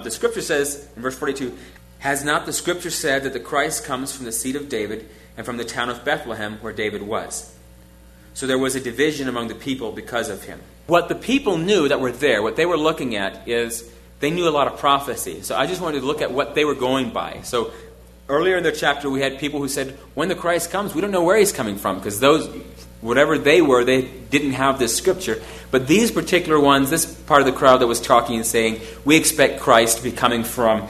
the Scripture says, in verse 42, "Has not the Scripture said that the Christ comes from the seed of David and from the town of Bethlehem where David was?" So there was a division among the people because of him. What the people knew that were there, what they were looking at, is they knew a lot of prophecy. So I just wanted to look at what they were going by. So earlier in the chapter, we had people who said, when the Christ comes, we don't know where he's coming from, because those, whatever they were, they didn't have this Scripture. But these particular ones, this part of the crowd that was talking and saying, we expect Christ to be coming from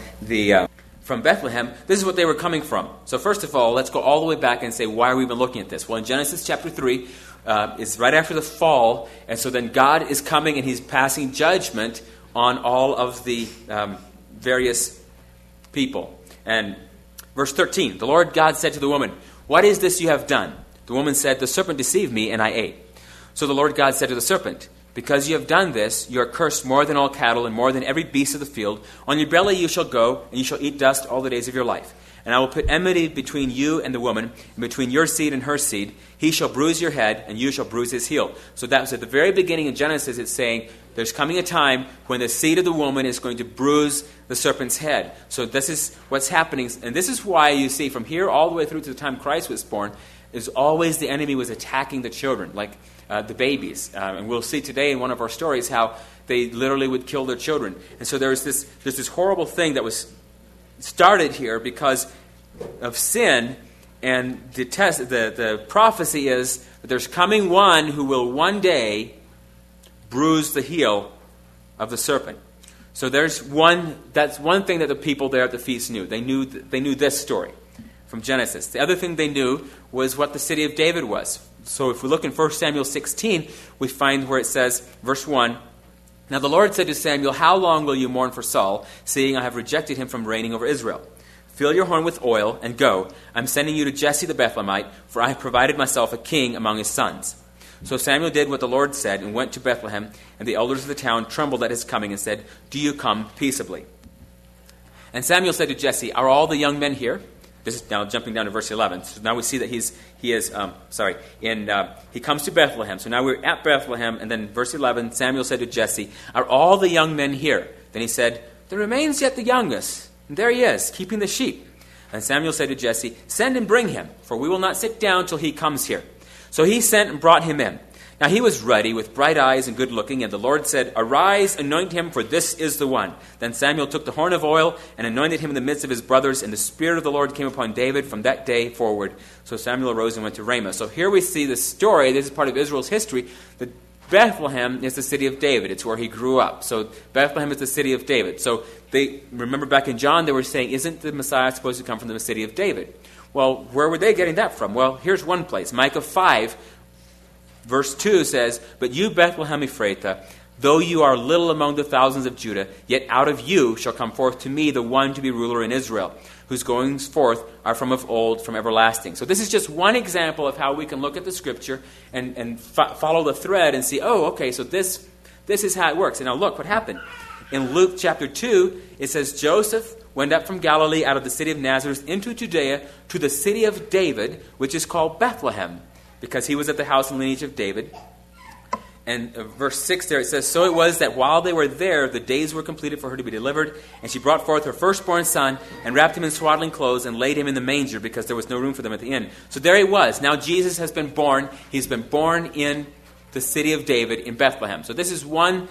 Bethlehem, this is what they were coming from. So first of all, let's go all the way back and say, why are we even looking at this? Well, in Genesis chapter 3, it's right after the fall, and so then God is coming and he's passing judgment on all of the various people. And verse 13, the Lord God said to the woman, "What is this you have done?" The woman said, "The serpent deceived me, and I ate." So the Lord God said to the serpent, "Because you have done this, you are cursed more than all cattle and more than every beast of the field. On your belly you shall go, and you shall eat dust all the days of your life. And I will put enmity between you and the woman, and between your seed and her seed. He shall bruise your head, and you shall bruise his heel." So that was at the very beginning of Genesis. It's saying there's coming a time when the seed of the woman is going to bruise the serpent's head. So this is what's happening. And this is why you see from here all the way through to the time Christ was born, is always the enemy was attacking the children, like the babies. And we'll see today in one of our stories how they literally would kill their children. And so there's this horrible thing that was started here because of sin, and the prophecy is that there's coming one who will one day bruise the heel of the serpent. So that's one thing that the people there at the feast knew. They knew this story from Genesis. The other thing they knew was what the city of David was. So if we look in 1 Samuel 16, we find where it says, verse 1, "Now the Lord said to Samuel, how long will you mourn for Saul, seeing I have rejected him from reigning over Israel? Fill your horn with oil and go. I'm sending you to Jesse the Bethlehemite, for I have provided myself a king among his sons." So Samuel did what the Lord said and went to Bethlehem, and the elders of the town trembled at his coming and said, "Do you come peaceably?" And Samuel said to Jesse, "Are all the young men here?" This is now jumping down to verse 11. So now we see that he comes to Bethlehem. So now we're at Bethlehem, and then verse 11, Samuel said to Jesse, "Are all the young men here?" Then he said, "There remains yet the youngest, and there he is, keeping the sheep." And Samuel said to Jesse, "Send and bring him, for we will not sit down till he comes here." So he sent and brought him in. Now he was ruddy, with bright eyes and good looking, and the Lord said, "Arise, anoint him, for this is the one." Then Samuel took the horn of oil and anointed him in the midst of his brothers, and the Spirit of the Lord came upon David from that day forward. So Samuel arose and went to Ramah. So here we see the story. This is part of Israel's history. That Bethlehem is the city of David. It's where he grew up. So Bethlehem is the city of David. So they remember back in John, they were saying, isn't the Messiah supposed to come from the city of David? Well, where were they getting that from? Well, here's one place. Micah 5, verse 2 says, "But you, Bethlehem Ephrathah, though you are little among the thousands of Judah, yet out of you shall come forth to me the one to be ruler in Israel, whose goings forth are from of old, from everlasting." So this is just one example of how we can look at the Scripture and follow the thread and see, oh, okay, so this is how it works. And now look what happened. In Luke chapter 2, it says, "Joseph went up from Galilee out of the city of Nazareth into Judea to the city of David, which is called Bethlehem, because he was at the house and lineage of David." And verse 6 there, it says, "So it was that while they were there, the days were completed for her to be delivered. And she brought forth her firstborn son and wrapped him in swaddling clothes and laid him in the manger because there was no room for them at the inn." So there he was. Now Jesus has been born. He's been born in the city of David in Bethlehem. So this is one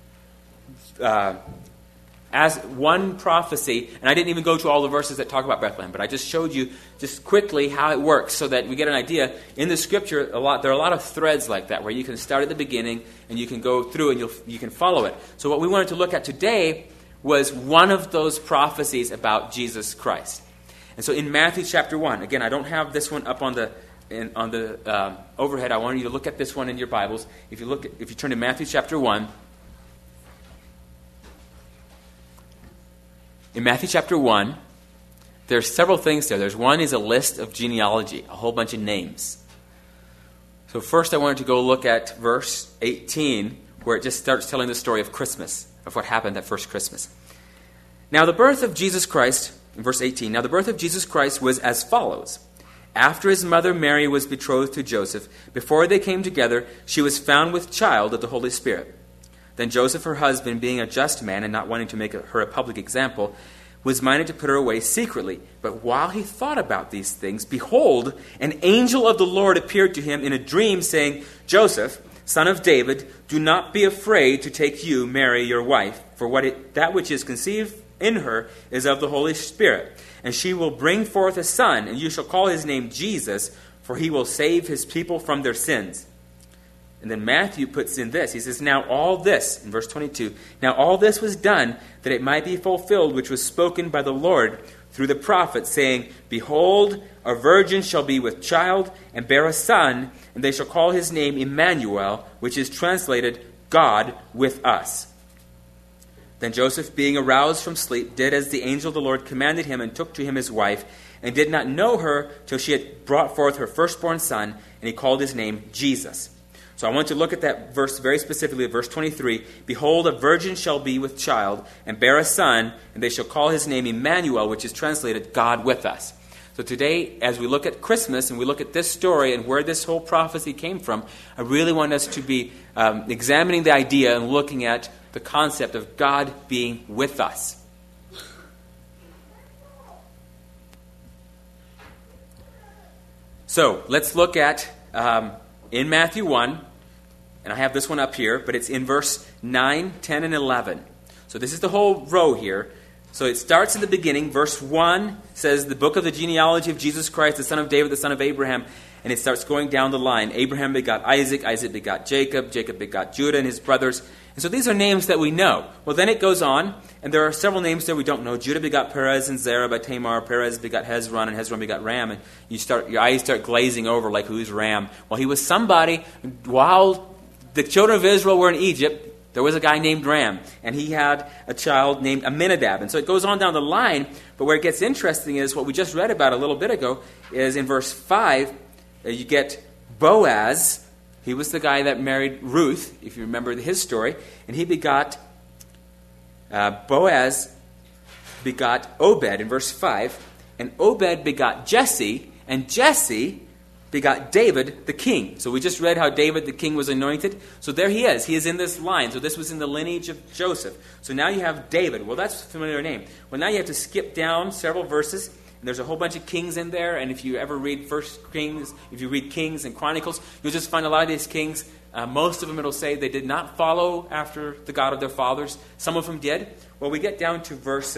prophecy, and I didn't even go to all the verses that talk about Bethlehem, but I just showed you just quickly how it works so that we get an idea. In the Scripture, there are a lot of threads like that where you can start at the beginning and you can go through and you can follow it. So what we wanted to look at today was one of those prophecies about Jesus Christ. And so in Matthew chapter 1, again, I don't have this one up on the overhead. I want you to look at this one in your Bibles. If you turn to Matthew chapter 1, in Matthew chapter 1, there's several things there. One is a list of genealogy, a whole bunch of names. So first I wanted to go look at verse 18, where it just starts telling the story of Christmas, of what happened that first Christmas. Now the birth of Jesus Christ, in verse 18, "Now the birth of Jesus Christ was as follows. After his mother Mary was betrothed to Joseph, before they came together, she was found with child of the Holy Spirit. Then Joseph, her husband, being a just man and not wanting to make her a public example, was minded to put her away secretly. But while he thought about these things, behold, an angel of the Lord appeared to him in a dream, saying, Joseph, son of David, do not be afraid to take you, Mary, your wife, for that which is conceived in her is of the Holy Spirit. And she will bring forth a son, and you shall call his name Jesus, for he will save his people from their sins. And then Matthew puts in this. He says, now all this, in verse 22, now all this was done that it might be fulfilled, which was spoken by the Lord through the prophet, saying, behold, a virgin shall be with child and bear a son, and they shall call his name Emmanuel, which is translated God with us. Then Joseph, being aroused from sleep, did as the angel of the Lord commanded him, and took to him his wife, and did not know her till she had brought forth her firstborn son, and he called his name Jesus. So I want to look at that verse very specifically, verse 23. Behold, a virgin shall be with child, and bear a son, and they shall call his name Emmanuel, which is translated God with us. So today, as we look at Christmas, and we look at this story, and where this whole prophecy came from, I really want us to be examining the idea and looking at the concept of God being with us. So, let's look at, in Matthew 1, and I have this one up here, but it's in verse 9, 10, and 11. So this is the whole row here. So it starts in the beginning. Verse 1 says, the book of the genealogy of Jesus Christ, the son of David, the son of Abraham. And it starts going down the line. Abraham begot Isaac, Isaac begot Jacob, Jacob begot Judah and his brothers. And so these are names that we know. Well, then it goes on, and there are several names there we don't know. Judah begot Perez and Zerah by Tamar. Perez begot Hezron, and Hezron begot Ram. And your eyes start glazing over like, who's Ram? Well, he was somebody. While the children of Israel were in Egypt, there was a guy named Ram, and he had a child named Aminadab. And so it goes on down the line, but where it gets interesting is what we just read about a little bit ago is in verse 5, you get Boaz. He was the guy that married Ruth, if you remember his story, and he begot, Boaz begot Obed in verse 5, and Obed begot Jesse, and Jesse begot David the king. So we just read how David the king was anointed. So there he is. He is in this line. So this was in the lineage of Joseph. So now you have David. Well, that's a familiar name. Well, now you have to skip down several verses. And there's a whole bunch of kings in there. And if you ever read First Kings, if you read Kings and Chronicles, you'll just find a lot of these kings. Most of them, it'll say they did not follow after the God of their fathers. Some of them did. Well, we get down to verse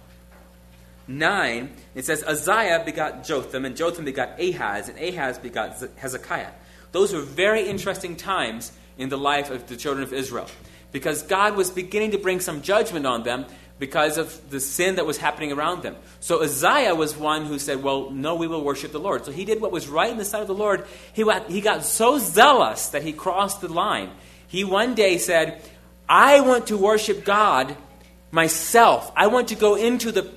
9, it says, Uzziah begot Jotham, and Jotham begot Ahaz, and Ahaz begot Hezekiah. Those were very interesting times in the life of the children of Israel, because God was beginning to bring some judgment on them because of the sin that was happening around them. So Uzziah was one who said, well, no, we will worship the Lord. So he did what was right in the sight of the Lord. He got so zealous that he crossed the line. He one day said, I want to worship God myself. I want to go into the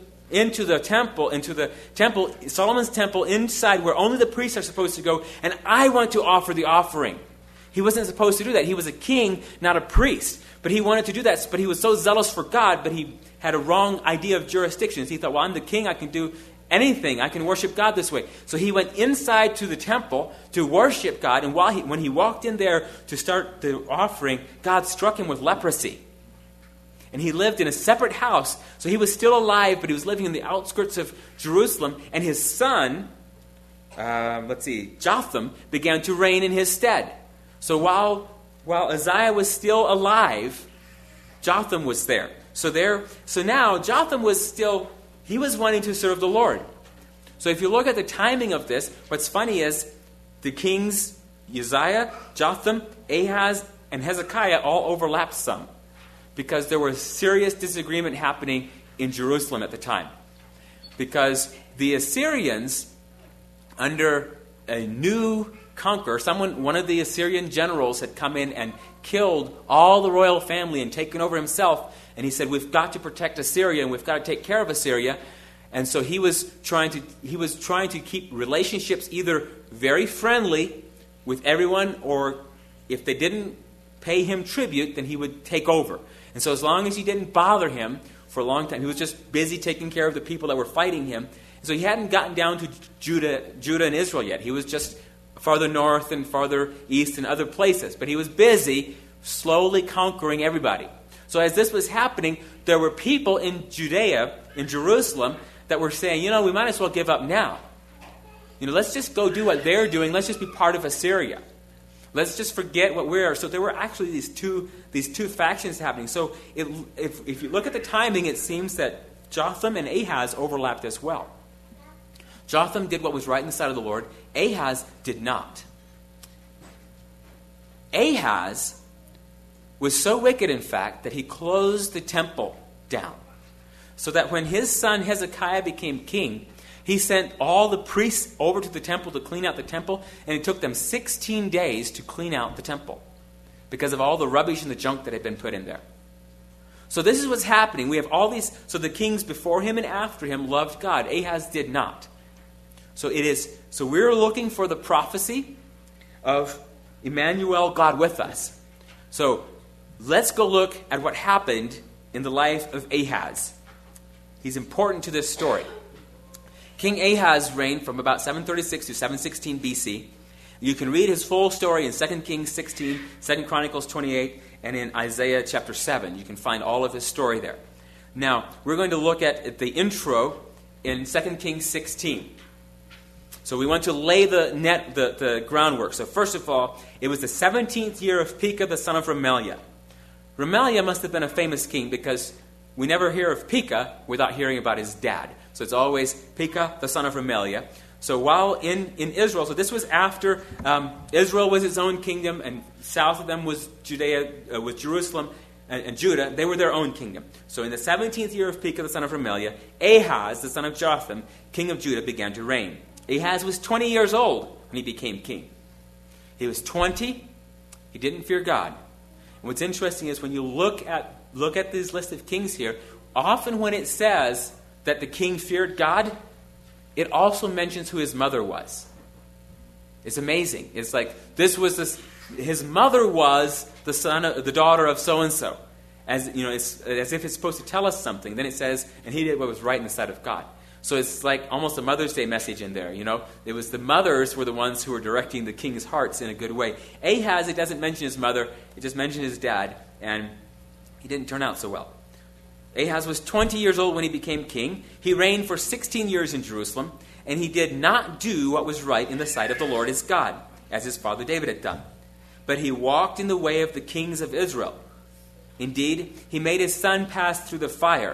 temple, Solomon's temple, inside where only the priests are supposed to go, and I want to offer the offering. He wasn't supposed to do that. He was a king, not a priest. But he wanted to do that, but he was so zealous for God, but he had a wrong idea of jurisdictions. He thought, well, I'm the king, I can do anything. I can worship God this way. So he went inside to the temple to worship God, and when he walked in there to start the offering, God struck him with leprosy. And he lived in a separate house. So he was still alive, but he was living in the outskirts of Jerusalem. And his son, Jotham, began to reign in his stead. So while Uzziah was still alive, Jotham was there. So now Jotham he was wanting to serve the Lord. So if you look at the timing of this, what's funny is the kings Uzziah, Jotham, Ahaz, and Hezekiah all overlapped some, because there was serious disagreement happening in Jerusalem at the time. Because the Assyrians, under a new conqueror, one of the Assyrian generals had come in and killed all the royal family and taken over himself. And he said, we've got to protect Assyria, and we've got to take care of Assyria. And so he was trying to keep relationships either very friendly with everyone, or if they didn't pay him tribute, then he would take over. And so as long as he didn't bother him for a long time, he was just busy taking care of the people that were fighting him. And so he hadn't gotten down to Judah and Israel yet. He was just farther north and farther east and other places. But he was busy slowly conquering everybody. So as this was happening, there were people in Judea, in Jerusalem, that were saying, we might as well give up now. Let's just go do what they're doing. Let's just be part of Assyria. Let's just forget what we are. So there were actually these two factions happening. So if you look at the timing, it seems that Jotham and Ahaz overlapped as well. Jotham did what was right in the sight of the Lord. Ahaz did not. Ahaz was so wicked, in fact, that he closed the temple down. So that when his son Hezekiah became king, he sent all the priests over to the temple to clean out the temple, and it took them 16 days to clean out the temple because of all the rubbish and the junk that had been put in there. So this is what's happening. We have all these. So the kings before him and after him loved God. Ahaz did not. So we're looking for the prophecy of Emmanuel, God with us. So let's go look at what happened in the life of Ahaz. He's important to this story. King Ahaz reigned from about 736 to 716 BC. You can read his full story in 2 Kings 16, 2 Chronicles 28, and in Isaiah chapter 7. You can find all of his story there. Now, we're going to look at the intro in 2 Kings 16. So we want to lay the groundwork. So first of all, it was the 17th year of Pekah, the son of Remaliah. Remaliah must have been a famous king because we never hear of Pekah without hearing about his dad. So it's always Pekah, the son of Remaliah. So while in Israel, so this was after Israel was its own kingdom, and south of them was Judea, with Jerusalem and Judah. They were their own kingdom. So in the 17th year of Pekah, the son of Remaliah, Ahaz, the son of Jotham, king of Judah, began to reign. Ahaz was 20 years old when he became king. He was 20. He didn't fear God. And what's interesting is when you look at this list of kings here, often when it says that the king feared God, it also mentions who his mother was. It's amazing. It's like his mother was the daughter of so and so, as as if it's supposed to tell us something. Then it says, and he did what was right in the sight of God. So it's like almost a Mother's Day message in there. It was the mothers were the ones who were directing the king's hearts in a good way. Ahaz, it doesn't mention his mother; it just mentions his dad, and he didn't turn out so well. Ahaz was 20 years old when he became king. He reigned for 16 years in Jerusalem, and he did not do what was right in the sight of the Lord his God, as his father David had done. But he walked in the way of the kings of Israel. Indeed, he made his son pass through the fire.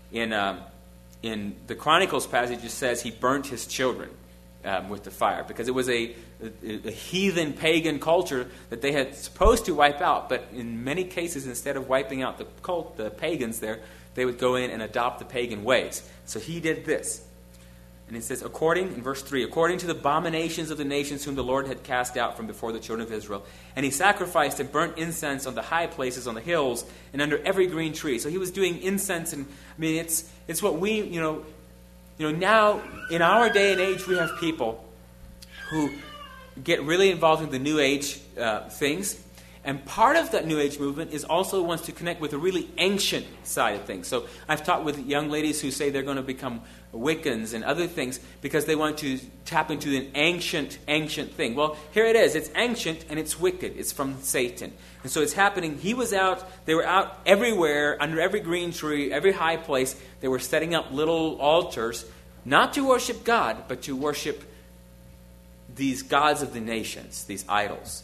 In the Chronicles passage, it says he burnt his children with the fire, because it was a heathen pagan culture that they had supposed to wipe out. But in many cases, instead of wiping out the pagans there, they would go in and adopt the pagan ways. So he did this. And it says, in verse 3, according to the abominations of the nations whom the Lord had cast out from before the children of Israel. And he sacrificed and burnt incense on the high places, on the hills, and under every green tree. So he was doing incense, and it's what we, now in our day and age we have people who get really involved in the New Age things. And part of that New Age movement is also wants to connect with the really ancient side of things. So I've talked with young ladies who say they're going to become Wiccans and other things because they want to tap into an ancient thing. Well, here it is. It's ancient and it's wicked. It's from Satan. And so it's happening. They were out everywhere, under every green tree, every high place. They were setting up little altars, not to worship God, but to worship these gods of the nations, these idols.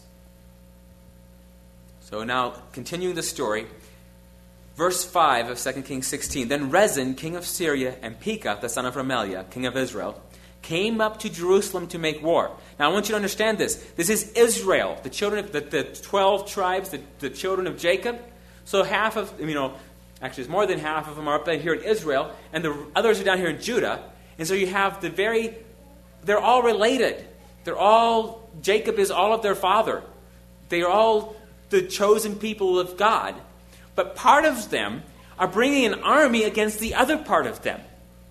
So now, continuing the story, verse 5 of 2 Kings 16. Then Rezin, king of Syria, and Pekah, the son of Remaliah, king of Israel, came up to Jerusalem to make war. Now I want you to understand this. This is Israel, the children of the 12 tribes, the children of Jacob. So half of, actually it's more than half of them are up here in Israel, and the others are down here in Judah. And so you have they're all related. Jacob is all of their father. They are all the chosen people of God. But part of them are bringing an army against the other part of them.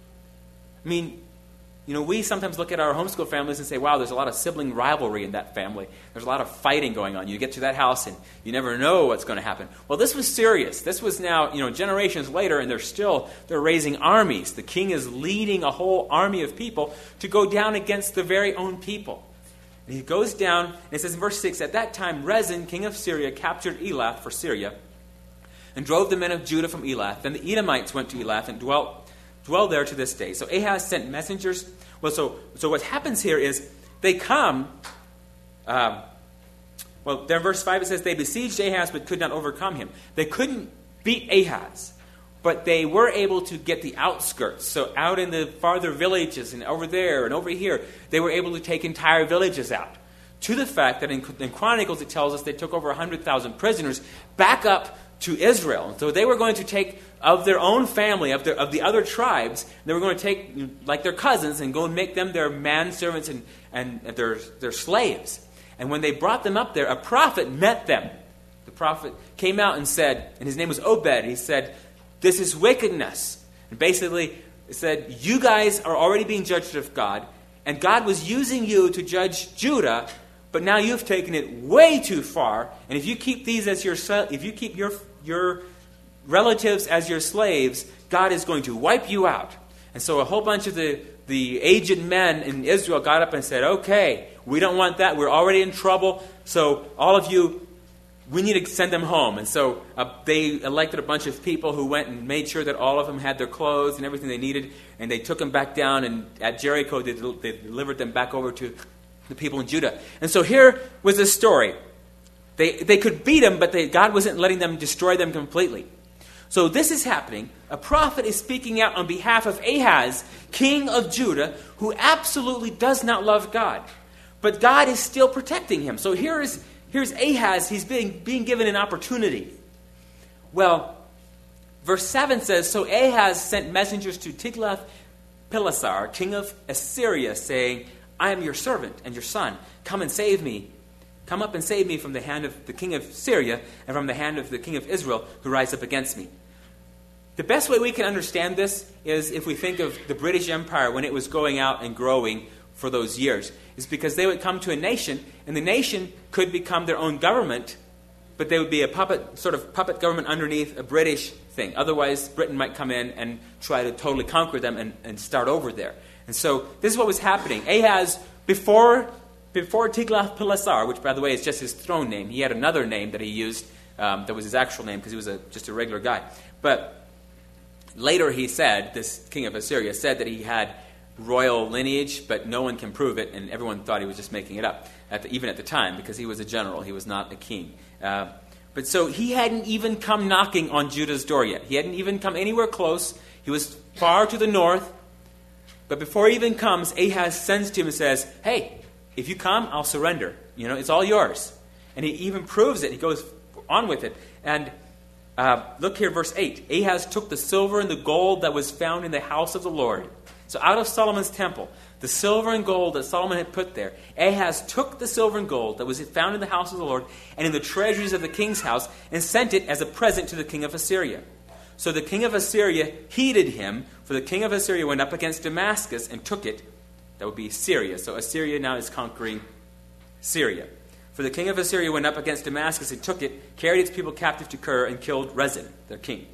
We sometimes look at our homeschool families and say, wow, there's a lot of sibling rivalry in that family. There's a lot of fighting going on. You get to that house and you never know what's going to happen. Well, this was serious. This was now, generations later, and they're raising armies. The king is leading a whole army of people to go down against their very own people. And he goes down, and it says in verse 6, at that time Rezin, king of Syria, captured Elath for Syria, and drove the men of Judah from Elath. Then the Edomites went to Elath and dwell there to this day. So Ahaz sent messengers. Well, so what happens here is they come. There in verse 5 it says, they besieged Ahaz but could not overcome him. They couldn't beat Ahaz, but they were able to get the outskirts. So out in the farther villages and over there and over here, they were able to take entire villages out. To the fact that in Chronicles it tells us they took over 100,000 prisoners back up to Israel. So they were going to take of their own family, of the other tribes, they were going to take like their cousins and go and make them their manservants and their slaves. And when they brought them up there, a prophet met them. The prophet came out and said, and his name was Obed, he said, this is wickedness. And basically it said, you guys are already being judged of God, and God was using you to judge Judah, but now you've taken it way too far, and if you keep these as if you keep your relatives as your slaves, God is going to wipe you out. And so a whole bunch of the aged men in Israel got up and said, okay, we don't want that. We're already in trouble. So all of you, we need to send them home. And so they elected a bunch of people who went and made sure that all of them had their clothes and everything they needed. And they took them back down. And at Jericho, they delivered them back over to the people in Judah. And so here was the story. They could beat them, but God wasn't letting them destroy them completely. So this is happening. A prophet is speaking out on behalf of Ahaz, king of Judah, who absolutely does not love God. But God is still protecting him. So here's Ahaz. He's being given an opportunity. Well, verse 7 says, so Ahaz sent messengers to Tiglath-Pileser, king of Assyria, saying, I am your servant and your son. Come and save me. Come up and save me from the hand of the king of Syria and from the hand of the king of Israel who rise up against me. The best way we can understand this is if we think of the British Empire when it was going out and growing for those years. Is because they would come to a nation, and the nation could become their own government, but they would be a puppet government underneath a British thing. Otherwise, Britain might come in and try to totally conquer them and start over there. And so this is what was happening. Ahaz, before Tiglath-Pileser, which by the way is just his throne name, he had another name that he used that was his actual name because he was just a regular guy. But later he said, this king of Assyria said that he had royal lineage, but no one can prove it, and everyone thought he was just making it up, even at the time, because he was a general, he was not a king. But so he hadn't even come knocking on Judah's door yet. He hadn't even come anywhere close. He was far to the north. But before he even comes, Ahaz sends to him and says, hey, if you come, I'll surrender. It's all yours. And he even proves it. He goes on with it. And look here, verse 8. Ahaz took the silver and the gold that was found in the house of the Lord. So out of Solomon's temple, the silver and gold that Solomon had put there, Ahaz took the silver and gold that was found in the house of the Lord and in the treasuries of the king's house and sent it as a present to the king of Assyria. So the king of Assyria heeded him, for the king of Assyria went up against Damascus and took it. That would be Syria. So Assyria now is conquering Syria. For the king of Assyria went up against Damascus and took it, carried its people captive to Kir, and killed Rezin, their king.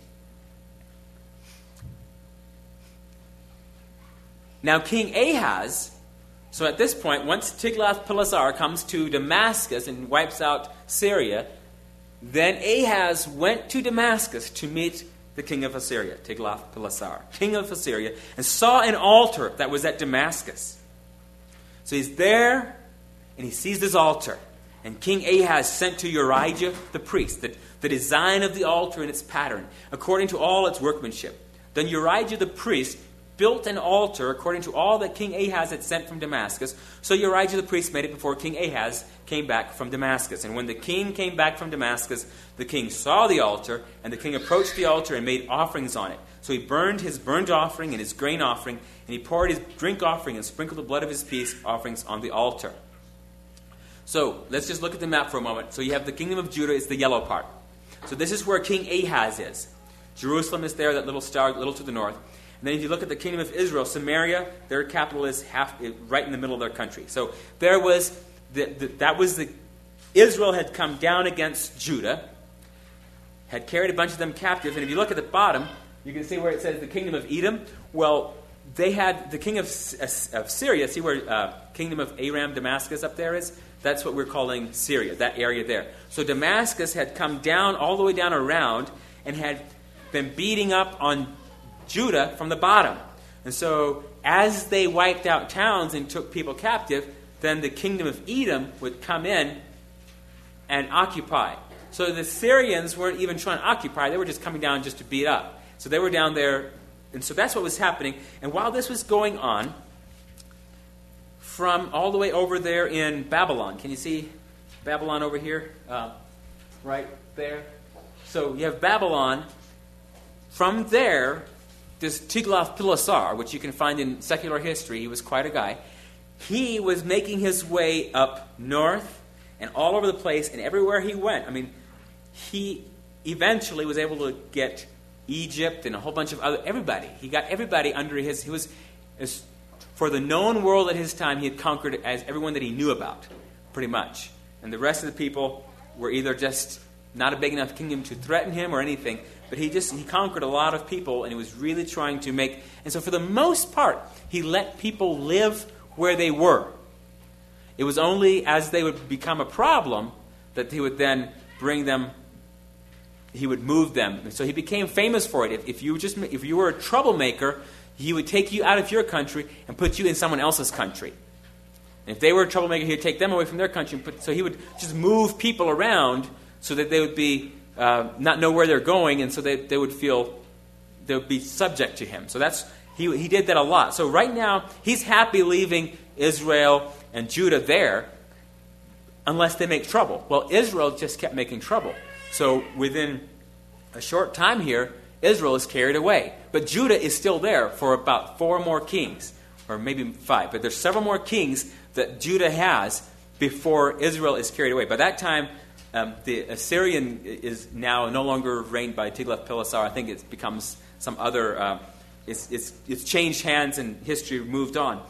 Now King Ahaz, so at this point, once Tiglath-Pileser comes to Damascus and wipes out Syria, then Ahaz went to Damascus to meet the king of Assyria, Tiglath-Pileser, king of Assyria, and saw an altar that was at Damascus. So he's there, and he sees this altar. And King Ahaz sent to Urijah the priest the design of the altar and its pattern, according to all its workmanship. Then Urijah the priest built an altar according to all that King Ahaz had sent from Damascus. So Urijah the priest made it before King Ahaz came back from Damascus. And when the king came back from Damascus, the king saw the altar, and the king approached the altar and made offerings on it. So he burned his burnt offering and his grain offering, and he poured his drink offering and sprinkled the blood of his peace offerings on the altar. So let's just look at the map for a moment. So you have the kingdom of Judah, it's the yellow part. So this is where King Ahaz is. Jerusalem is there, that little star, a little to the north. And then if you look at the kingdom of Israel, Samaria, their capital is right in the middle of their country. So there was Israel had come down against Judah, had carried a bunch of them captive. And if you look at the bottom, you can see where it says the kingdom of Edom. Well, they had the king of Syria. See where kingdom of Aram, Damascus up there is? That's what we're calling Syria, that area there. So Damascus had come down, all the way down around, and had been beating up on Judah from the bottom. And so as they wiped out towns and took people captive, then the kingdom of Edom would come in and occupy. So the Syrians weren't even trying to occupy. They were just coming down just to beat up. So they were down there. And so that's what was happening. And while this was going on, from all the way over there in Babylon. Can you see Babylon over here? Right there. So you have Babylon. From there, this Tiglath-Pileser, which you can find in secular history, he was quite a guy. He was making his way up north and all over the place, and everywhere he went. I mean, he eventually was able to get Egypt and a whole bunch of everybody. He got everybody under his. He was, for the known world at his time, he had conquered as everyone that he knew about, pretty much. And the rest of the people were either just not a big enough kingdom to threaten him or anything. But he conquered a lot of people, and he was really trying to make. And so, for the most part, he let people live where they were. It was only as they would become a problem that he would then bring them. He would move them. So he became famous for it. If you were a troublemaker, he would take you out of your country and put you in someone else's country. And if they were a troublemaker, he would take them away from their country. So he would just move people around so that they would be not know where they're going, and so they would feel they would be subject to him. So he did that a lot. So right now he's happy leaving Israel and Judah there, unless they make trouble. Well, Israel just kept making trouble. So within a short time here, Israel is carried away. But Judah is still there for about 4 more kings, or maybe 5. But there's several more kings that Judah has before Israel is carried away. By that time, the Assyrian is now no longer reigned by Tiglath-Pileser. I think it becomes some other. It's changed hands and history moved on.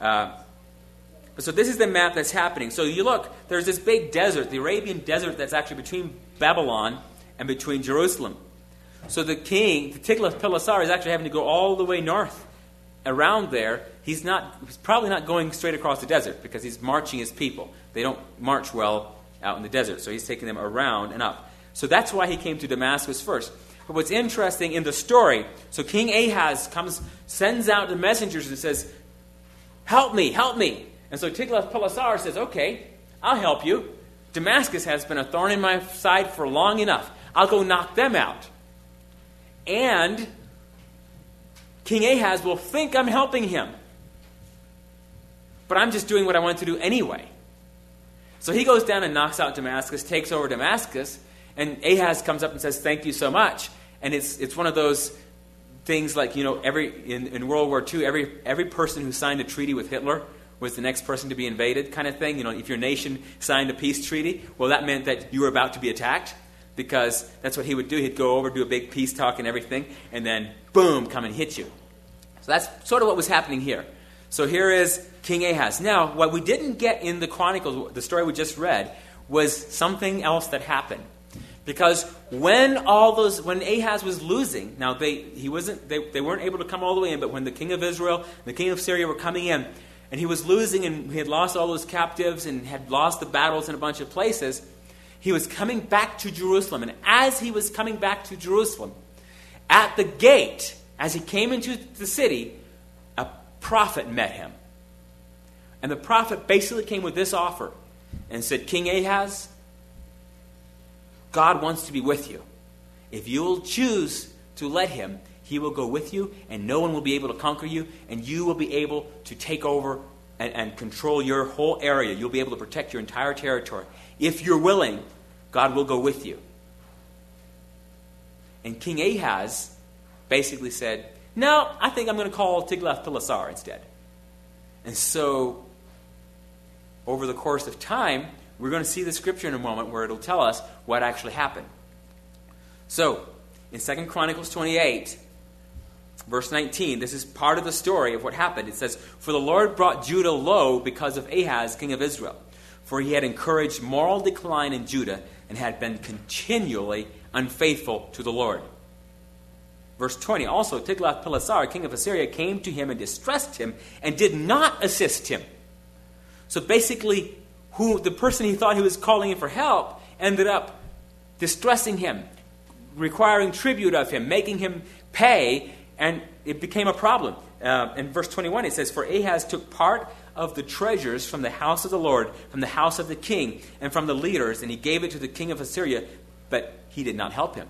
So this is the map that's happening. So you look, there's this big desert, the Arabian desert, that's actually between Babylon and between Jerusalem. So the king, the Tiglath-Pileser, is actually having to go all the way north around there. He's probably not going straight across the desert because he's marching his people. They don't march well out in the desert, so he's taking them around and up. So that's why he came to Damascus first. But what's interesting in the story, so King Ahaz sends out the messengers and says, help me, help me. And so Tiglath-Pileser says, okay, I'll help you. Damascus has been a thorn in my side for long enough. I'll go knock them out. And King Ahaz will think I'm helping him. But I'm just doing what I want to do anyway. So he goes down and knocks out Damascus, takes over Damascus, and Ahaz comes up and says, thank you so much. And it's one of those things like, in World War II, every person who signed a treaty with Hitler was the next person to be invaded kind of thing. If your nation signed a peace treaty, well, that meant that you were about to be attacked, because that's what he would do. He'd go over, do a big peace talk and everything, and then, boom, come and hit you. So that's sort of what was happening here. So here is King Ahaz. Now, what we didn't get in the Chronicles, the story we just read, was something else that happened. Because when Ahaz was losing, now they weren't able to come all the way in, but when the king of Israel and the king of Syria were coming in, and he was losing, and he had lost all those captives and had lost the battles in a bunch of places, he was coming back to Jerusalem. And as he was coming back to Jerusalem, at the gate, as he came into the city, a prophet met him. And the prophet basically came with this offer and said, King Ahaz, God wants to be with you. If you will choose to let him, he will go with you, and no one will be able to conquer you, and you will be able to take over and control your whole area. You'll be able to protect your entire territory. If you're willing, God will go with you. And King Ahaz basically said, no, I think I'm going to call Tiglath-Pileser instead. And so, over the course of time, we're going to see the scripture in a moment where it'll tell us what actually happened. So, in 2 Chronicles 28, verse 19, this is part of the story of what happened. It says, for the Lord brought Judah low because of Ahaz, king of Israel. For he had encouraged moral decline in Judah and had been continually unfaithful to the Lord. Verse 20, also Tiglath-Pileser, king of Assyria, came to him and distressed him and did not assist him. So basically, the person he thought he was calling in for help ended up distressing him, requiring tribute of him, making him pay, and it became a problem. In verse 21, it says, "For Ahaz took part of the treasures from the house of the Lord, from the house of the king, and from the leaders, and he gave it to the king of Assyria, but he did not help him."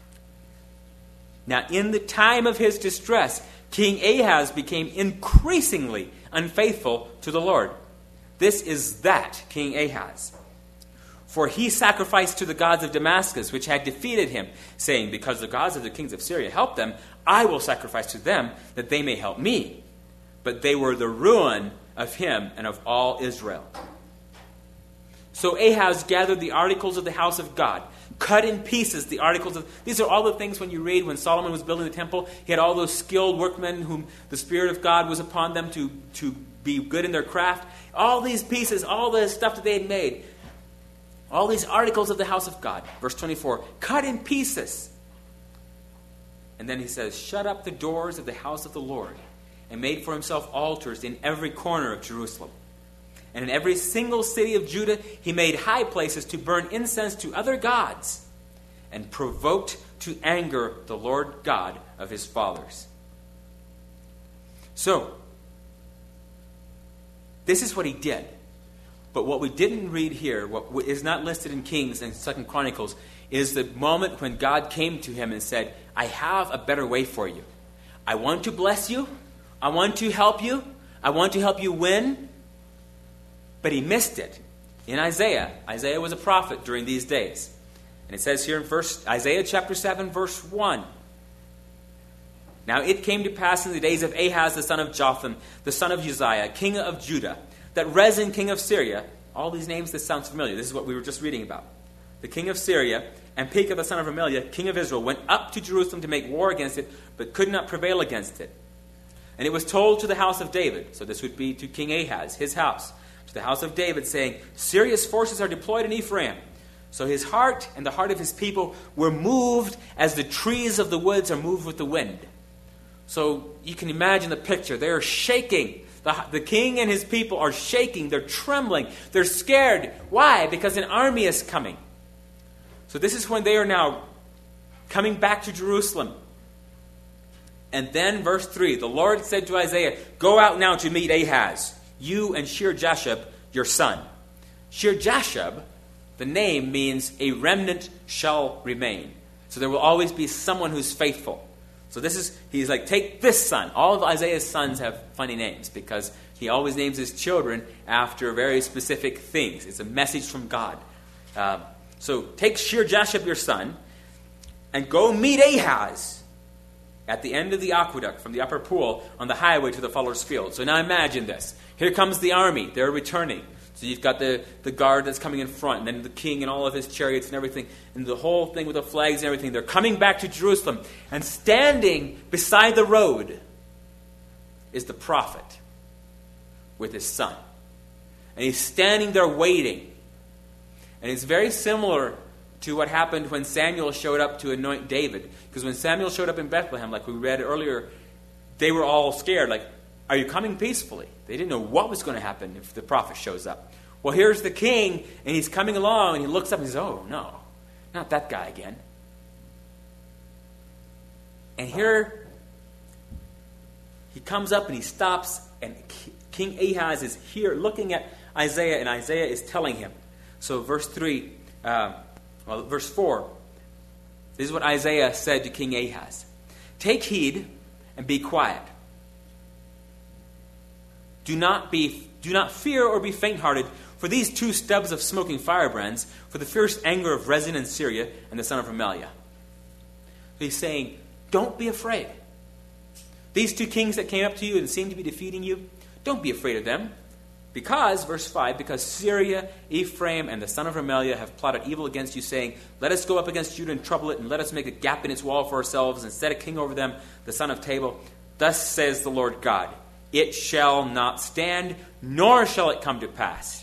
Now, in the time of his distress, King Ahaz became increasingly unfaithful to the Lord. This is that King Ahaz. "For he sacrificed to the gods of Damascus, which had defeated him, saying, 'Because the gods of the kings of Syria helped them, I will sacrifice to them, that they may help me.' But they were the ruin of him and of all Israel." So Ahaz gathered the articles of the house of God, cut in pieces the articles of... These are all the things when you read when Solomon was building the temple, he had all those skilled workmen whom the Spirit of God was upon them to be good in their craft. All these pieces, all the stuff that they had made, all these articles of the house of God. Verse 24, cut in pieces. And then he says, "Shut up the doors of the house of the Lord, and made for himself altars in every corner of Jerusalem. And in every single city of Judah he made high places to burn incense to other gods, and provoked to anger the Lord God of his fathers." So, this is what he did. But what we didn't read here, what is not listed in Kings and 2 Chronicles, is the moment when God came to him and said, "I have a better way for you. I want to bless you. I want to help you. I want to help you win." But he missed it. In Isaiah was a prophet during these days. And it says here in Isaiah chapter 7, verse 1. "Now it came to pass in the days of Ahaz the son of Jotham, the son of Uzziah, king of Judah, that Rezin king of Syria," all these names, this sounds familiar. This is what we were just reading about. "The king of Syria, and Pekah the son of Remaliah, king of Israel, went up to Jerusalem to make war against it, but could not prevail against it. And it was told to the house of David," so this would be to King Ahaz, his house, "to the house of David, saying, 'Syria's forces are deployed in Ephraim.' So his heart and the heart of his people were moved as the trees of the woods are moved with the wind." So you can imagine the picture. They are shaking. The king and his people are shaking. They're trembling. They're scared. Why? Because an army is coming. So this is when they are now coming back to Jerusalem. And then verse 3, "The Lord said to Isaiah, 'Go out now to meet Ahaz, you and Shear-Jashub, your son.'" Shear-Jashub, the name means "a remnant shall remain." So there will always be someone who's faithful. So he's like, take this son. All of Isaiah's sons have funny names because he always names his children after very specific things. It's a message from God. So take Shear-Jashub, your son, and go meet Ahaz at the end of the aqueduct from the upper pool on the highway to the fuller's field. So now imagine this. Here comes the army. They're returning. So you've got the guard that's coming in front, and then the king and all of his chariots and everything, and the whole thing with the flags and everything. They're coming back to Jerusalem, and standing beside the road is the prophet with his son. And he's standing there waiting. And it's very similar to what happened when Samuel showed up to anoint David. Because when Samuel showed up in Bethlehem, like we read earlier, they were all scared, like, "Are you coming peacefully?" They didn't know what was going to happen if the prophet shows up. Well, here's the king, and he's coming along, and he looks up and says, "Oh, no, not that guy again." And here, he comes up and he stops, and King Ahaz is here looking at Isaiah, and Isaiah is telling him. So verse 4, this is what Isaiah said to King Ahaz. "Take heed and be quiet. Do not fear or be faint-hearted for these 2 stubs of smoking firebrands, for the fierce anger of Rezin in Syria and the son of Remaliah." So he's saying, don't be afraid. These 2 kings that came up to you and seem to be defeating you, don't be afraid of them. Because, verse 5, "Because Syria, Ephraim, and the son of Remaliah have plotted evil against you, saying, 'Let us go up against Judah and trouble it, and let us make a gap in its wall for ourselves, and set a king over them, the son of Tabal. Thus says the Lord God, it shall not stand, nor shall it come to pass.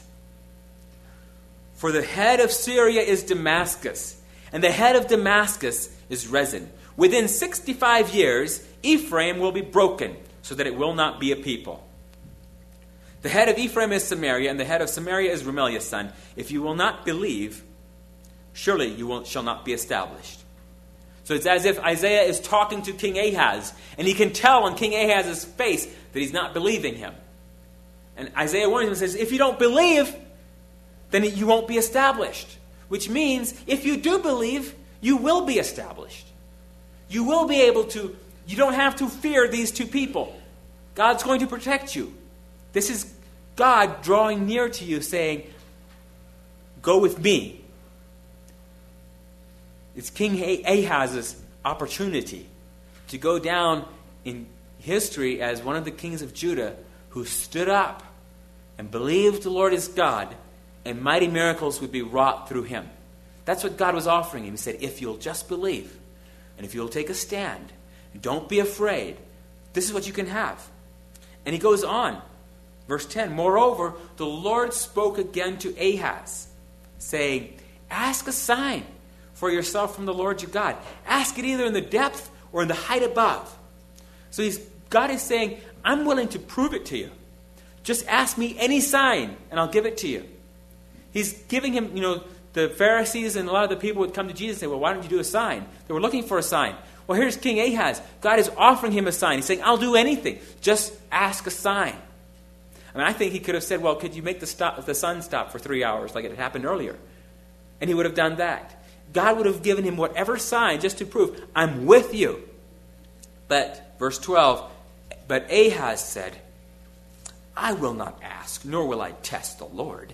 For the head of Syria is Damascus, and the head of Damascus is Rezin. Within 65 years, Ephraim will be broken, so that it will not be a people. The head of Ephraim is Samaria, and the head of Samaria is Remaliah's son. If you will not believe, surely you shall not be established. So it's as if Isaiah is talking to King Ahaz, and he can tell on King Ahaz's face that he's not believing him. And Isaiah warns him and says, if you don't believe, then you won't be established. Which means, if you do believe, you will be established. You will be able to, you don't have to fear these two people. God's going to protect you. This is God drawing near to you saying, go with me. It's King Ahaz's opportunity to go down in history as one of the kings of Judah who stood up and believed the Lord is God, and mighty miracles would be wrought through him. That's what God was offering him. He said, if you'll just believe, and if you'll take a stand, and don't be afraid, this is what you can have. And he goes on. Verse 10, moreover, the Lord spoke again to Ahaz, saying, ask a sign for yourself from the Lord your God. Ask it either in the depth or in the height above. So God is saying, I'm willing to prove it to you. Just ask me any sign, and I'll give it to you. He's giving him, the Pharisees and a lot of the people would come to Jesus and say, well, why don't you do a sign? They were looking for a sign. Well, here's King Ahaz. God is offering him a sign. He's saying, I'll do anything. Just ask a sign. I think he could have said, well, could you make the sun stop for 3 hours like it had happened earlier? And he would have done that. God would have given him whatever sign just to prove, I'm with you. But, verse 12, but Ahaz said, I will not ask, nor will I test the Lord.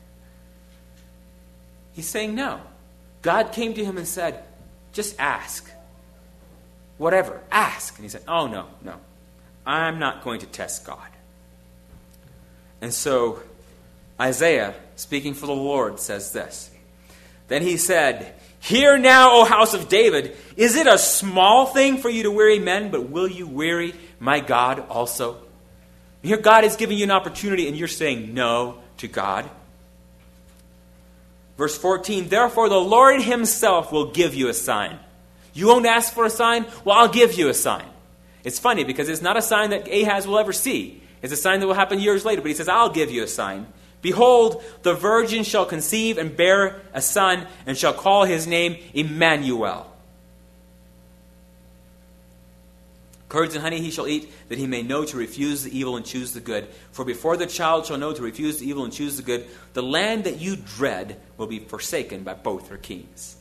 He's saying no. God came to him and said, just ask. Whatever, ask. And he said, oh, no. I'm not going to test God. And so Isaiah, speaking for the Lord, says this. Then he said, hear now, O house of David, is it a small thing for you to weary men, but will you weary my God also? Here God is giving you an opportunity, and you're saying no to God. Verse 14, therefore the Lord himself will give you a sign. You won't ask for a sign? Well, I'll give you a sign. It's funny because it's not a sign that Ahaz will ever see. It's a sign that will happen years later, but he says, I'll give you a sign. Behold, the virgin shall conceive and bear a son, and shall call his name Emmanuel. Curds and honey he shall eat, that he may know to refuse the evil and choose the good. For before the child shall know to refuse the evil and choose the good, the land that you dread will be forsaken by both her kings.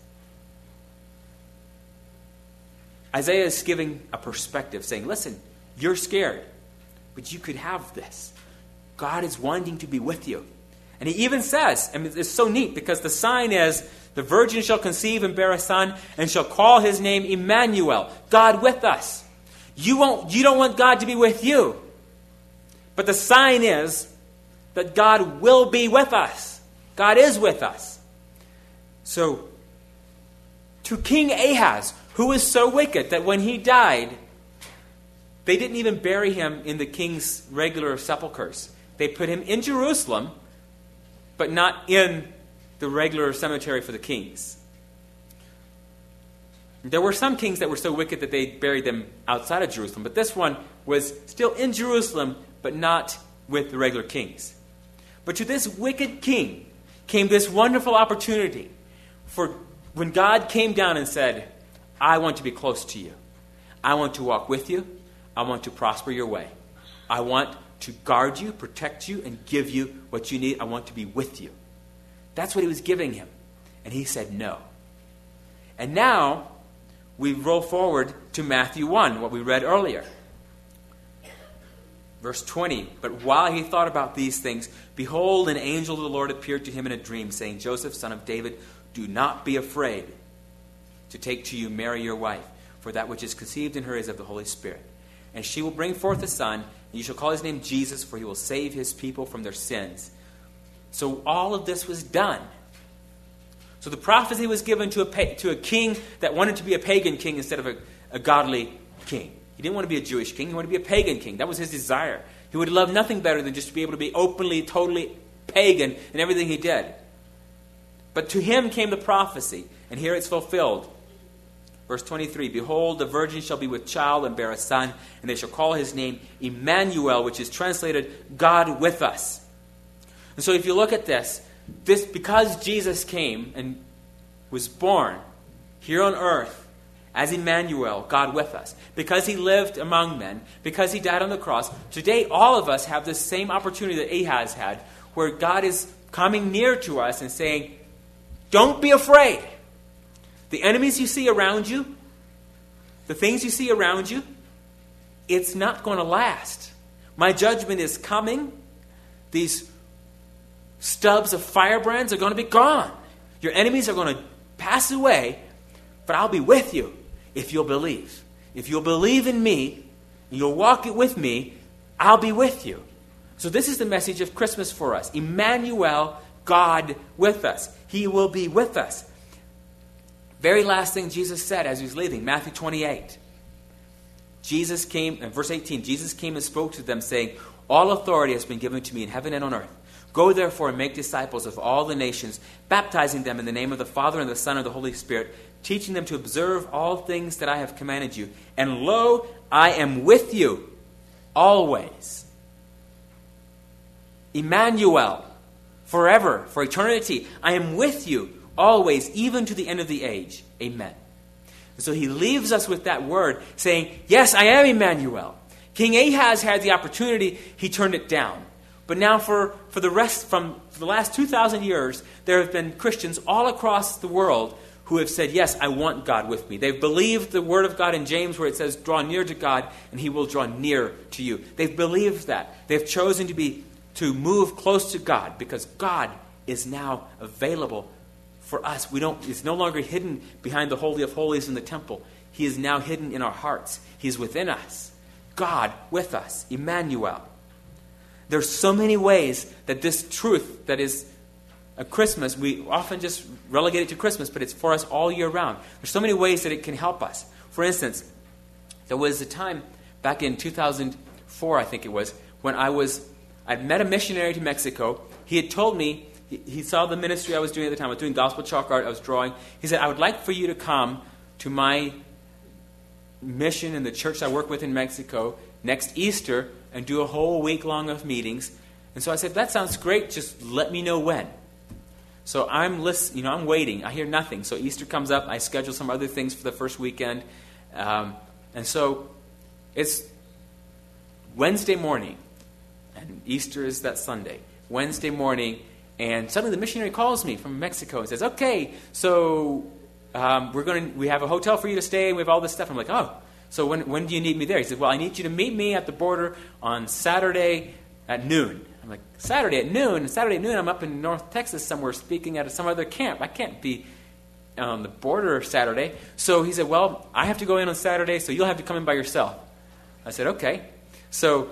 Isaiah is giving a perspective, saying, listen, you're scared, but you could have this. God is wanting to be with you. And he even says, and it's so neat, because the sign is, the virgin shall conceive and bear a son, and shall call his name Emmanuel, God with us. You don't want God to be with you. But the sign is that God will be with us. God is with us. So, to King Ahaz, who was so wicked that when he died, they didn't even bury him in the king's regular sepulchres. They put him in Jerusalem, but not in the regular cemetery for the kings. There were some kings that were so wicked that they buried them outside of Jerusalem, but this one was still in Jerusalem, but not with the regular kings. But to this wicked king came this wonderful opportunity for when God came down and said, I want to be close to you. I want to walk with you. I want to prosper your way. I want to guard you, protect you, and give you what you need. I want to be with you. That's what he was giving him. And he said no. And now we roll forward to Matthew 1, what we read earlier. Verse 20, but while he thought about these things, behold, an angel of the Lord appeared to him in a dream, saying, Joseph, son of David, do not be afraid to take to you Mary your wife, for that which is conceived in her is of the Holy Spirit. And she will bring forth a son, and you shall call his name Jesus, for he will save his people from their sins. So all of this was done. So the prophecy was given to a king that wanted to be a pagan king instead of a godly king. He didn't want to be a Jewish king. He wanted to be a pagan king. That was his desire. He would love nothing better than just to be able to be openly, totally pagan in everything he did. But to him came the prophecy, and here it's fulfilled. Verse 23, behold, the virgin shall be with child and bear a son, and they shall call his name Emmanuel, which is translated God with us. And so if you look at this, because Jesus came and was born here on earth as Emmanuel, God with us, because he lived among men, because he died on the cross, today all of us have the same opportunity that Ahaz had, where God is coming near to us and saying, don't be afraid. The enemies you see around you, the things you see around you, it's not going to last. My judgment is coming. These stubs of firebrands are going to be gone. Your enemies are going to pass away, but I'll be with you if you'll believe. If you'll believe in me, you'll walk it with me, I'll be with you. So this is the message of Christmas for us. Emmanuel, God with us. He will be with us. Very last thing Jesus said as he was leaving, Matthew 28. Jesus came, in verse 18, Jesus came and spoke to them, saying, all authority has been given to me in heaven and on earth. Go therefore and make disciples of all the nations, baptizing them in the name of the Father and the Son and the Holy Spirit, teaching them to observe all things that I have commanded you. And lo, I am with you always. Emmanuel, forever, for eternity, I am with you always, even to the end of the age. Amen. And so he leaves us with that word, saying, yes, I am Emmanuel. King Ahaz had the opportunity, he turned it down. But now for the last 2,000 years, there have been Christians all across the world who have said, yes, I want God with me. They've believed the word of God in James where it says, draw near to God and he will draw near to you. They've believed that. They've chosen to move close to God because God is now available for us. It's no longer hidden behind the Holy of Holies in the temple. He is now hidden in our hearts. He's within us. God with us. Emmanuel. There's so many ways that this truth that is a Christmas, we often just relegate it to Christmas, but it's for us all year round. There's so many ways that it can help us. For instance, there was a time back in 2004, I think it was, when I'd met a missionary to Mexico. He had told me, he saw the ministry I was doing at the time. I was doing gospel chalk art, I was drawing. He said, I would like for you to come to my mission in the church I work with in Mexico next Easter and do a whole week long of meetings. And so I said, that sounds great, just let me know when. So I'm waiting. I hear nothing. So Easter comes up. I schedule some other things for the first weekend. And so it's Wednesday morning. And Easter is that Sunday. Wednesday morning. And suddenly the missionary calls me from Mexico and says, okay, so we have a hotel for you to stay. And we have all this stuff. I'm like, oh, so when do you need me there? He said, well, I need you to meet me at the border on Saturday at noon. I'm like, Saturday at noon? Saturday at noon, I'm up in North Texas somewhere speaking at some other camp. I can't be on the border Saturday. So he said, well, I have to go in on Saturday, so you'll have to come in by yourself. I said, okay. So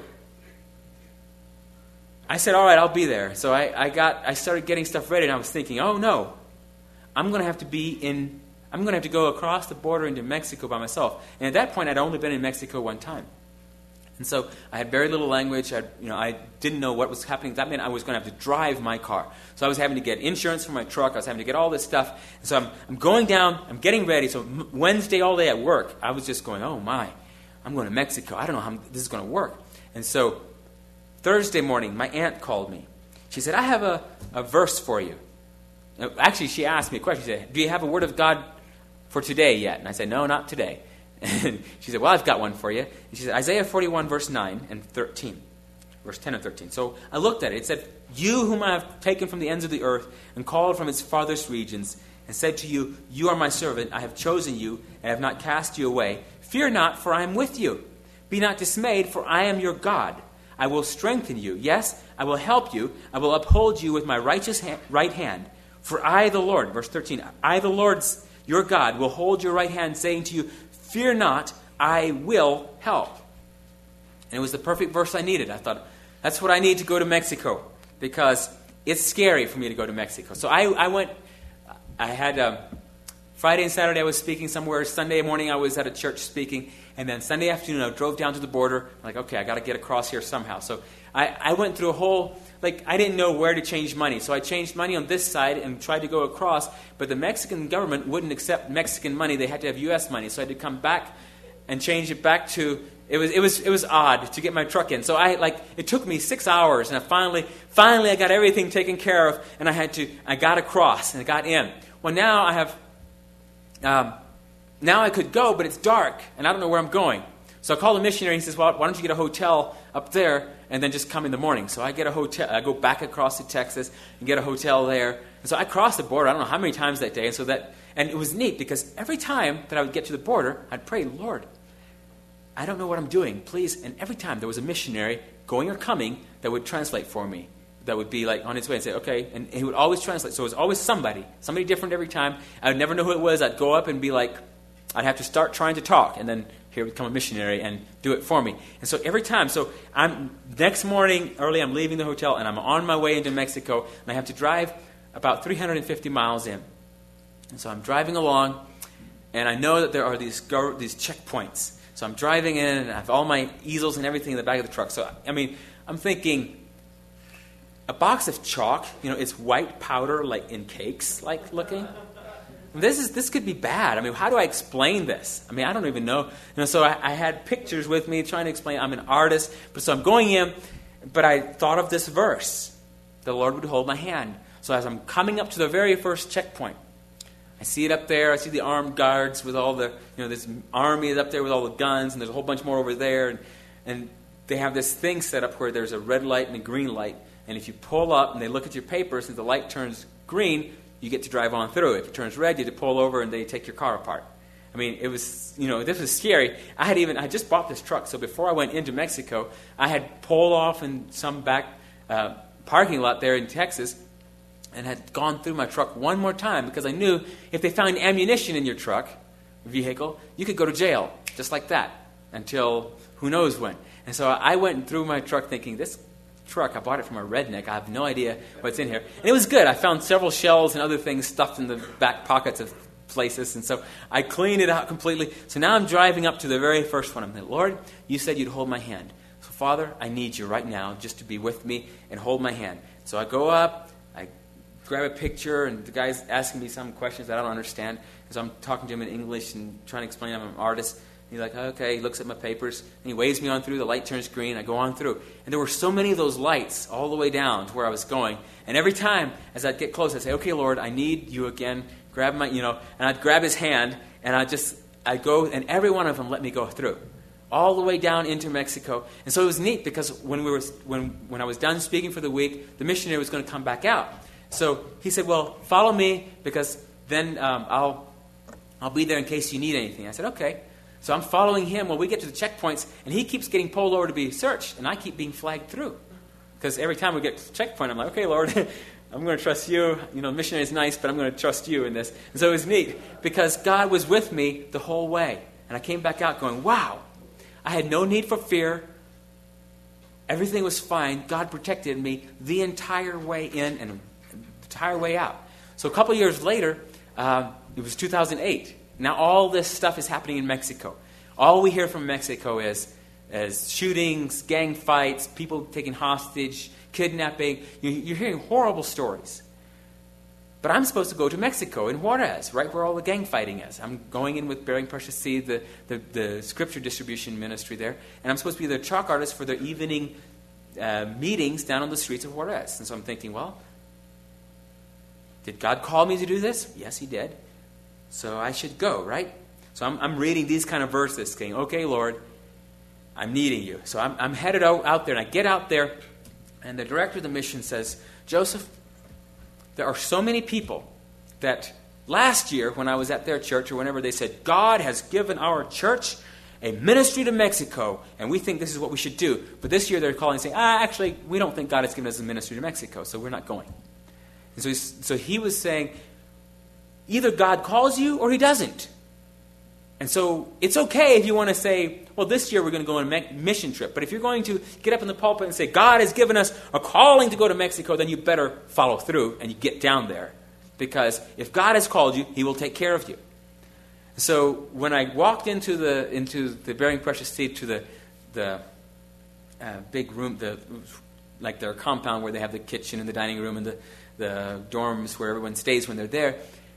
I said, all right, I'll be there. So I started getting stuff ready, and I was thinking, oh no, I'm going to have to go across the border into Mexico by myself. And at that point, I'd only been in Mexico one time. And so I had very little language. I didn't know what was happening. That meant I was going to have to drive my car. So I was having to get insurance for my truck. I was having to get all this stuff. And so I'm going down. I'm getting ready. So Wednesday all day at work, I was just going, oh my, I'm going to Mexico. I don't know how this is going to work. And so Thursday morning, my aunt called me. She said, I have a verse for you. Actually, she asked me a question. She said, do you have a word of God for today yet? And I said, no, not today. And she said, well, I've got one for you. And she said, Isaiah 41, verse 9 and 13. Verse 10 and 13. So I looked at it. It said, you whom I have taken from the ends of the earth and called from its farthest regions and said to you, you are my servant. I have chosen you and have not cast you away. Fear not, for I am with you. Be not dismayed, for I am your God. I will strengthen you. Yes, I will help you. I will uphold you with my righteous right hand. For I, the Lord, verse 13, I, the Lord, your God, will hold your right hand, saying to you, fear not, I will help. And it was the perfect verse I needed. I thought, that's what I need to go to Mexico, because it's scary for me to go to Mexico. So I went, I had Friday and Saturday I was speaking somewhere. Sunday morning I was at a church speaking. And then Sunday afternoon I drove down to the border. I'm like, okay, I got to get across here somehow. So I went through a whole, I didn't know where to change money. So I changed money on this side and tried to go across. But the Mexican government wouldn't accept Mexican money. They had to have U.S. money. So I had to come back and change it back to, it was odd to get my truck in. So it took me 6 hours. And finally I got everything taken care of. And I got across and I got in. Well, now I have, now I could go, but it's dark, and I don't know where I'm going. So I call the missionary, and he says, well, why don't you get a hotel up there, and then just come in the morning. So I get a hotel. I go back across to Texas and get a hotel there. And so I crossed the border, I don't know how many times that day, and it was neat, because every time that I would get to the border, I'd pray, Lord, I don't know what I'm doing, please. And every time there was a missionary going or coming that would translate for me. That would be on his way and say, okay, and he would always translate. So it was always somebody different every time. I would never know who it was. I'd go up and be I'd have to start trying to talk, and then here would come a missionary and do it for me. And so every time, next morning early, I'm leaving the hotel, and I'm on my way into Mexico, and I have to drive about 350 miles in. And so I'm driving along, and I know that there are these checkpoints. So I'm driving in, and I have all my easels and everything in the back of the truck. So, I'm thinking, a box of chalk, it's white powder, in cakes, looking. This could be bad. How do I explain this? I don't even know. So I had pictures with me trying to explain. I'm an artist. So I'm going in, but I thought of this verse. The Lord would hold my hand. So as I'm coming up to the very first checkpoint, I see it up there. I see the armed guards with all the, this army is up there with all the guns, and there's a whole bunch more over there. And they have this thing set up where there's a red light and a green light. And if you pull up and they look at your papers and the light turns green, you get to drive on through. If it turns red, you have to pull over and they take your car apart. It was, this was scary. I just bought this truck. So before I went into Mexico, I had pulled off in some back parking lot there in Texas and had gone through my truck one more time, because I knew if they found ammunition in your truck, vehicle, you could go to jail just like that until who knows when. And so I went through my truck thinking, this truck, I bought it from a redneck. I have no idea what's in here. And it was good. I found several shells and other things stuffed in the back pockets of places. And so I cleaned it out completely. So now I'm driving up to the very first one. I'm like, Lord, you said you'd hold my hand. So Father, I need you right now just to be with me and hold my hand. So I go up, I grab a picture, and the guy's asking me some questions that I don't understand. So I'm talking to him in English and trying to explain I'm an artist. He's like, okay, he looks at my papers, and he waves me on through. The light turns green. I go on through. And there were so many of those lights all the way down to where I was going. And every time, as I'd get close, I'd say, okay, Lord, I need you again. Grab my, and I'd grab his hand, and I'd go, and every one of them let me go through, all the way down into Mexico. And so it was neat, because when I was done speaking for the week, the missionary was going to come back out. So he said, well, follow me, because then I'll be there in case you need anything. I said, okay. So I'm following him when we get to the checkpoints, and he keeps getting pulled over to be searched, and I keep being flagged through. Because every time we get to the checkpoint, I'm like, okay, Lord, I'm going to trust you. The missionary is nice, but I'm going to trust you in this. And so it was neat, because God was with me the whole way. And I came back out going, wow, I had no need for fear. Everything was fine. God protected me the entire way in and the entire way out. So a couple years later, it was 2008. Now all this stuff is happening in Mexico. All we hear from Mexico is shootings, gang fights, people taken hostage, kidnapping. You're hearing horrible stories. But I'm supposed to go to Mexico, in Juarez, right where all the gang fighting is. I'm going in with Bearing Precious Seed, the scripture distribution ministry there. And I'm supposed to be the chalk artist for their evening meetings down on the streets of Juarez. And so I'm thinking, well, did God call me to do this? Yes, he did. So I should go, right? So I'm reading these kind of verses, saying, okay, Lord, I'm needing you. So I'm headed out there, and I get out there, and the director of the mission says, Joseph, there are so many people that last year when I was at their church or whenever they said, God has given our church a ministry to Mexico, and we think this is what we should do. But this year they're calling and saying, actually, we don't think God has given us a ministry to Mexico, so we're not going. And so he was saying, either God calls you or he doesn't. And so it's okay if you want to say, well, this year we're going to go on a mission trip. But if you're going to get up in the pulpit and say, God has given us a calling to go to Mexico, then you better follow through and you get down there. Because if God has called you, he will take care of you. So when I walked into the Bearing Precious Seed to the big room, like their compound where they have the kitchen and the dining room and the dorms where everyone stays when they're there,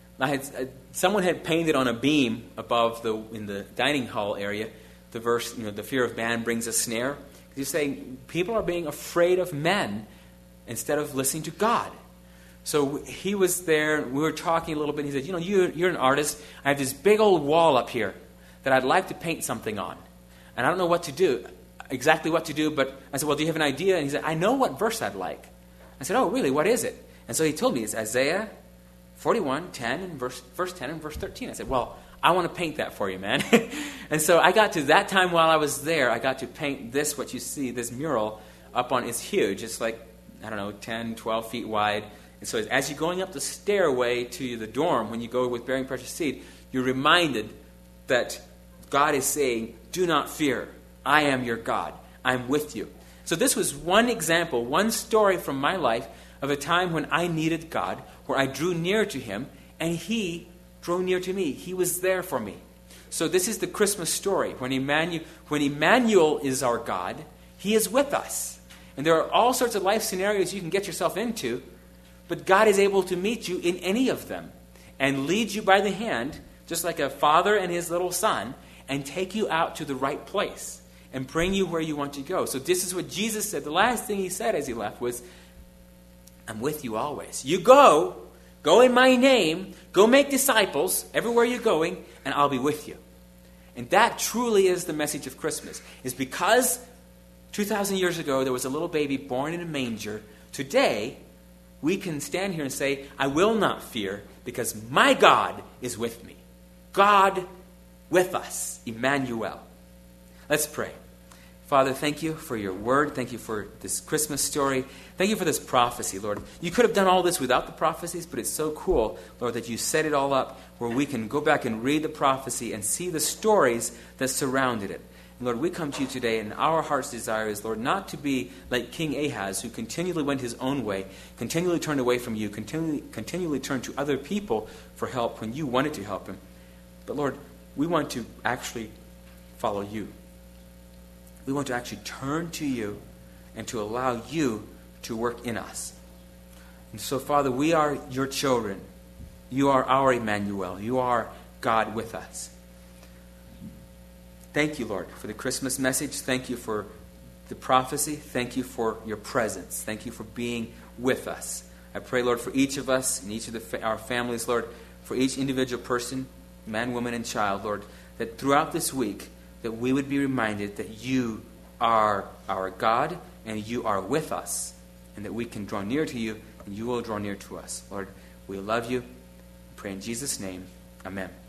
someone had painted on a beam above in the dining hall area the verse, the fear of man brings a snare. He's saying people are being afraid of men instead of listening to God. So he was there, we were talking a little bit, and he said, you're an artist. I have this big old wall up here that I'd like to paint something on. And I don't know exactly what to do, but I said, well, do you have an idea? And he said, I know what verse I'd like. I said, oh, really, what is it? And so he told me, it's Isaiah 41, 10, and verse 10 and verse 13. I said, well, I want to paint that for you, man. And so I got to that time while I was there, I got to paint what you see, this mural up on, it's huge. It's like, 10, 12 feet wide. And so as you're going up the stairway to the dorm, when you go with Bearing Precious Seed, you're reminded that God is saying, do not fear. I am your God. I'm with you. So this was one example, one story from my life of a time when I needed God, where I drew near to him, and he drew near to me. He was there for me. So this is the Christmas story. When Emmanuel is our God, he is with us. And there are all sorts of life scenarios you can get yourself into, but God is able to meet you in any of them and lead you by the hand, just like a father and his little son, and take you out to the right place and bring you where you want to go. So this is what Jesus said. The last thing he said as he left was, I'm with you always. You go in my name, go make disciples everywhere you're going, and I'll be with you. And that truly is the message of Christmas. Is because 2,000 years ago there was a little baby born in a manger, today we can stand here and say, I will not fear because my God is with me. God with us, Emmanuel. Let's pray. Father, thank you for your word. Thank you for this Christmas story. Thank you for this prophecy, Lord. You could have done all this without the prophecies, but it's so cool, Lord, that you set it all up where we can go back and read the prophecy and see the stories that surrounded it. And Lord, we come to you today, and our heart's desire is, Lord, not to be like King Ahaz, who continually went his own way, continually turned away from you, continually turned to other people for help when you wanted to help him. But Lord, we want to actually follow you. We want to actually turn to you and to allow you to work in us. And so, Father, we are your children. You are our Emmanuel. You are God with us. Thank you, Lord, for the Christmas message. Thank you for the prophecy. Thank you for your presence. Thank you for being with us. I pray, Lord, for each of us and each of our families, Lord, for each individual person, man, woman, and child, Lord, that throughout this week, that we would be reminded that you are our God and you are with us, and that we can draw near to you and you will draw near to us. Lord, we love you. We pray in Jesus' name. Amen.